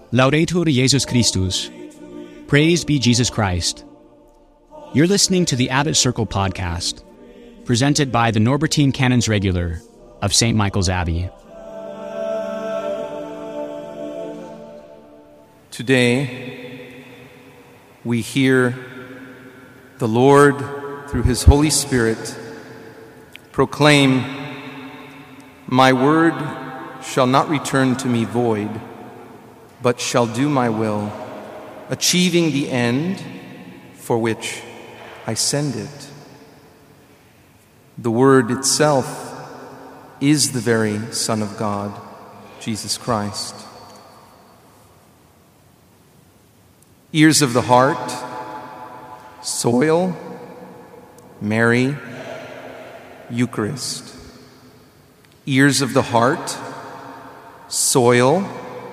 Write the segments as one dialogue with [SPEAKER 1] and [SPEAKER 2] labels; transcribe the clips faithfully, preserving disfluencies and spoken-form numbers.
[SPEAKER 1] Laudetur Jesus Christus. Praised be Jesus Christ. You're listening to the Abbot Circle podcast, presented by the Norbertine Canons Regular of Saint Michael's Abbey.
[SPEAKER 2] Today, we hear the Lord, through His Holy Spirit, proclaim, "My word shall not return to me void, but shall do my will, achieving the end for which I send it." The Word itself is the very Son of God, Jesus Christ. Ears of the heart, soil, Mary, Eucharist. Ears of the heart, soil,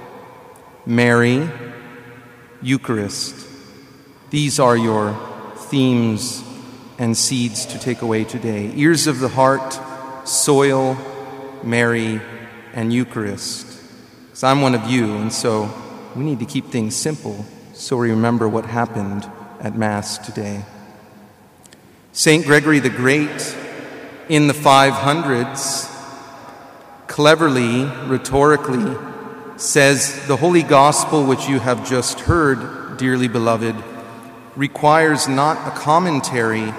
[SPEAKER 2] Mary, Eucharist. These are your themes and seeds to take away today. Ears of the heart, soil, Mary, and Eucharist. Because I'm one of you, and so we need to keep things simple so we remember what happened at Mass today. Saint Gregory the Great, in the five hundreds, cleverly, rhetorically, says, "The Holy Gospel which you have just heard, dearly beloved, requires not a commentary,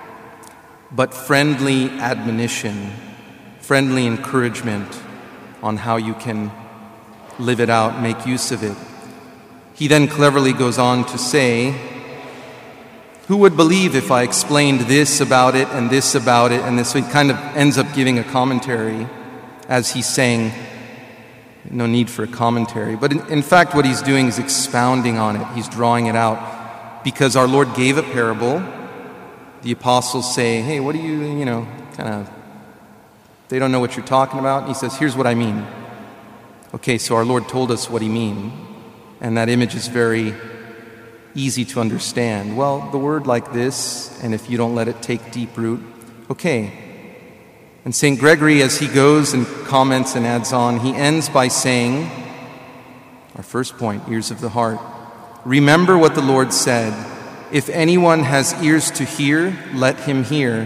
[SPEAKER 2] but friendly admonition, friendly encouragement on how you can live it out, make use of it." He then cleverly goes on to say, "Who would believe if I explained this about it and this about it and this?" So he kind of ends up giving a commentary as he's saying, no need for a commentary. But in, in fact, what he's doing is expounding on it. He's drawing it out because our Lord gave a parable. The apostles say, "Hey, what do you, you know, kind of, they don't know what you're talking about." And he says, "Here's what I mean." Okay, so our Lord told us what he mean. And that image is very easy to understand. Well, the word like this, and if you don't let it take deep root, okay. And Saint Gregory, as he goes and comments and adds on, he ends by saying, our first point, ears of the heart, "Remember what the Lord said, 'If anyone has ears to hear, let him hear.'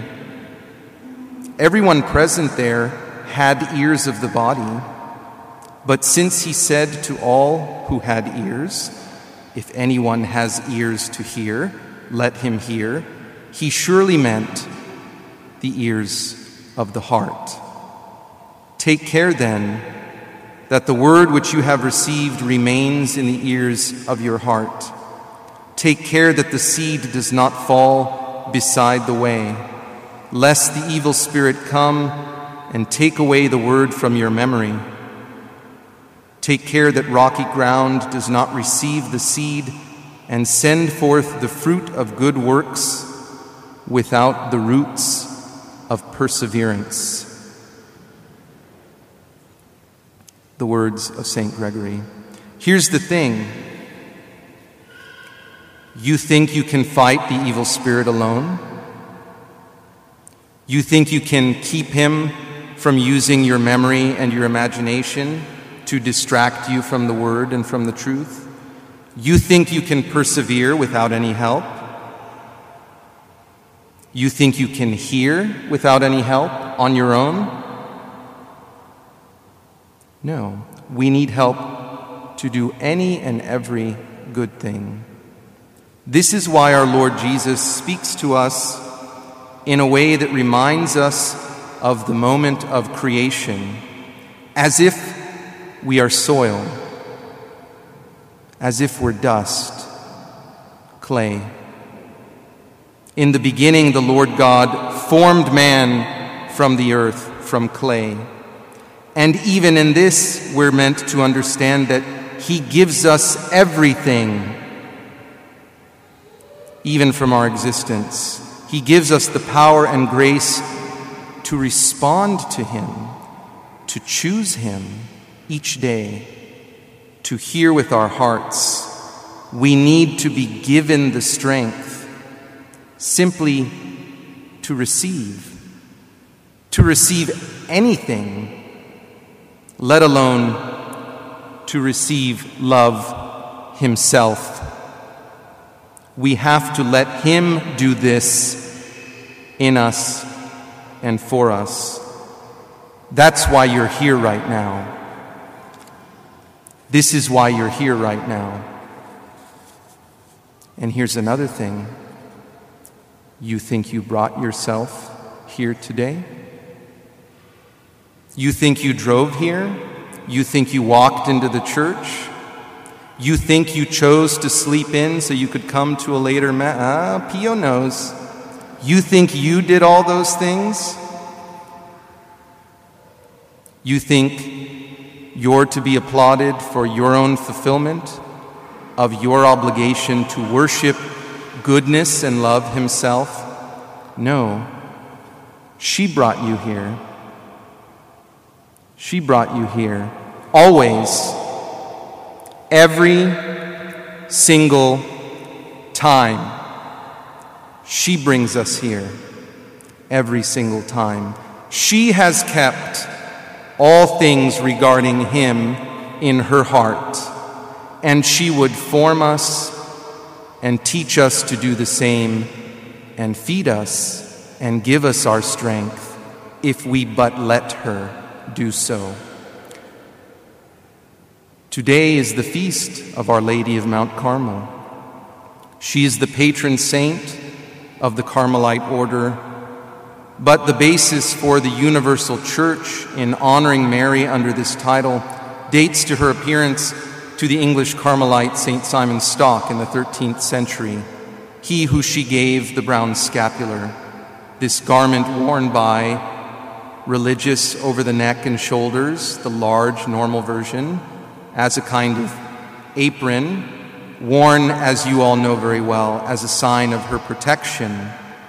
[SPEAKER 2] Everyone present there had ears of the body, but since he said to all who had ears, 'If anyone has ears to hear, let him hear,' he surely meant the ears of the heart. Take care, then, that the word which you have received remains in the ears of your heart. Take care that the seed does not fall beside the way, lest the evil spirit come and take away the word from your memory. Take care that rocky ground does not receive the seed and send forth the fruit of good works without the roots of perseverance." The words of Saint Gregory. Here's the thing. You think you can fight the evil spirit alone? You think you can keep him from using your memory and your imagination to distract you from the word and from the truth? You think you can persevere without any help? You think you can hear without any help on your own? No, we need help to do any and every good thing. This is why our Lord Jesus speaks to us in a way that reminds us of the moment of creation, as if we are soil, as if we're dust, clay. In the beginning, the Lord God formed man from the earth, from clay. And even in this, we're meant to understand that He gives us everything, even from our existence. He gives us the power and grace to respond to Him, to choose Him each day, to hear with our hearts. We need to be given the strength simply to receive, to receive anything, let alone to receive love himself. We have to let him do this in us and for us. That's why you're here right now. This is why you're here right now. And here's another thing. You think you brought yourself here today? You think you drove here? You think you walked into the church? You think you chose to sleep in so you could come to a later mass? Ah, Pio knows. You think you did all those things? You think you're to be applauded for your own fulfillment of your obligation to worship goodness and love himself? No. She brought you here. She brought you here. Always. Every single time. She brings us here. Every single time. She has kept all things regarding him in her heart, and she would form us and teach us to do the same and feed us and give us our strength if we but let her do so. Today is the feast of Our Lady of Mount Carmel. She is the patron saint of the Carmelite order, but the basis for the universal church in honoring Mary under this title dates to her appearance to the English Carmelite Saint Simon Stock in the thirteenth century, he who she gave the brown scapular, this garment worn by religious over the neck and shoulders, the large normal version, as a kind of apron, worn, as you all know very well, as a sign of her protection.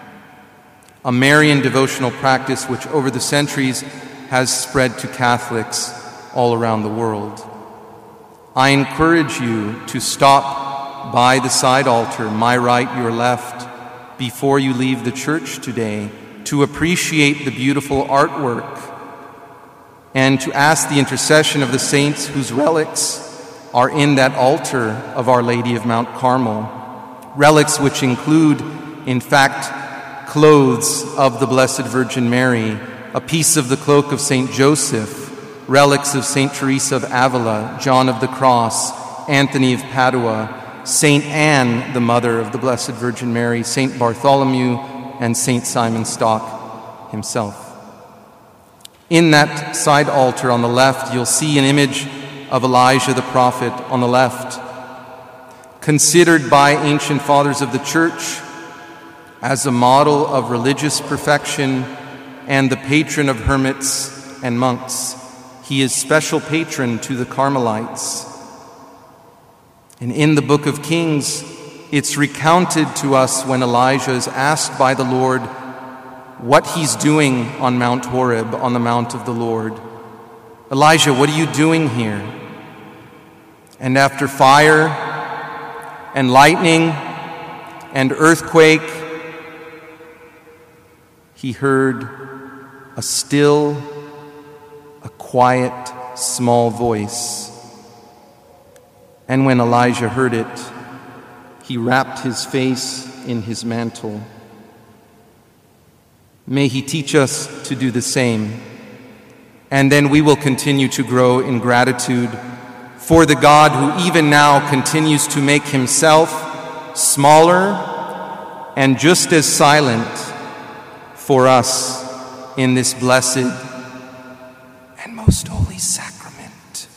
[SPEAKER 2] A Marian devotional practice which over the centuries has spread to Catholics all around the world. I encourage you to stop by the side altar, my right, your left, before you leave the church today, to appreciate the beautiful artwork and to ask the intercession of the saints whose relics are in that altar of Our Lady of Mount Carmel. Relics which include, in fact, clothes of the Blessed Virgin Mary, a piece of the cloak of Saint Joseph, relics of Saint Teresa of Avila, John of the Cross, Anthony of Padua, Saint Anne, the mother of the Blessed Virgin Mary, Saint Bartholomew, and Saint Simon Stock himself. In that side altar on the left, you'll see an image of Elijah the prophet on the left, considered by ancient fathers of the church as a model of religious perfection and the patron of hermits and monks. He is special patron to the Carmelites. And in the book of Kings, it's recounted to us when Elijah is asked by the Lord what he's doing on Mount Horeb, on the Mount of the Lord. Elijah, what are you doing here? And after fire and lightning and earthquake, he heard a still, a quiet, small voice. And when Elijah heard it, he wrapped his face in his mantle. May he teach us to do the same. And then we will continue to grow in gratitude for the God who even now continues to make himself smaller and just as silent for us in this blessed and most holy sacrament.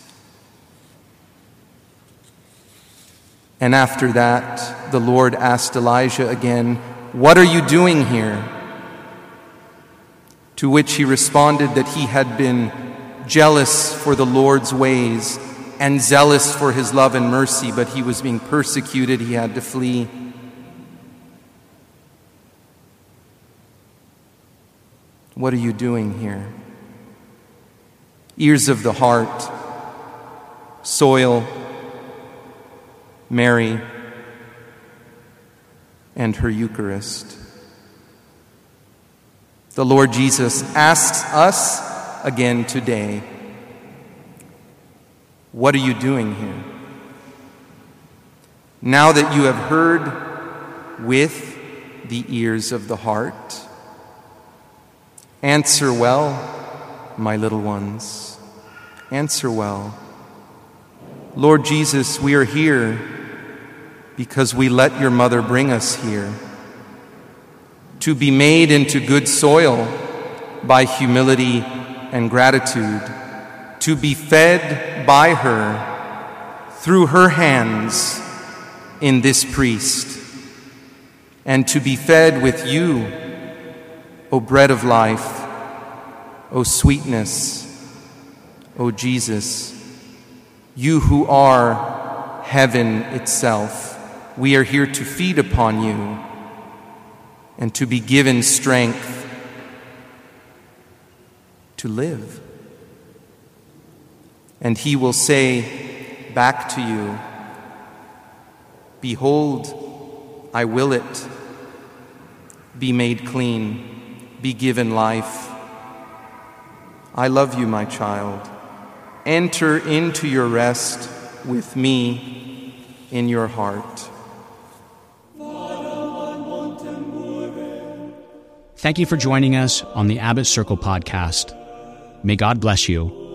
[SPEAKER 2] And after that, the Lord asked Elijah again, "What are you doing here?" To which he responded that he had been jealous for the Lord's ways and zealous for his love and mercy, but he was being persecuted, he had to flee. What are you doing here? Ears of the heart, soil, Mary, and her Eucharist. The Lord Jesus asks us again today, what are you doing here? Now that you have heard with the ears of the heart, answer well, my little ones. Answer well. Lord Jesus, we are here because we let your mother bring us here, to be made into good soil by humility and gratitude, to be fed by her through her hands in this priest, and to be fed with you, O bread of life, O sweetness, O Jesus, you who are heaven itself. We are here to feed upon you and to be given strength to live. And he will say back to you, behold, I will it. Be made clean, be given life. I love you, my child. Enter into your rest with me in your heart.
[SPEAKER 1] Thank you for joining us on the Abbot Circle podcast. May God bless you.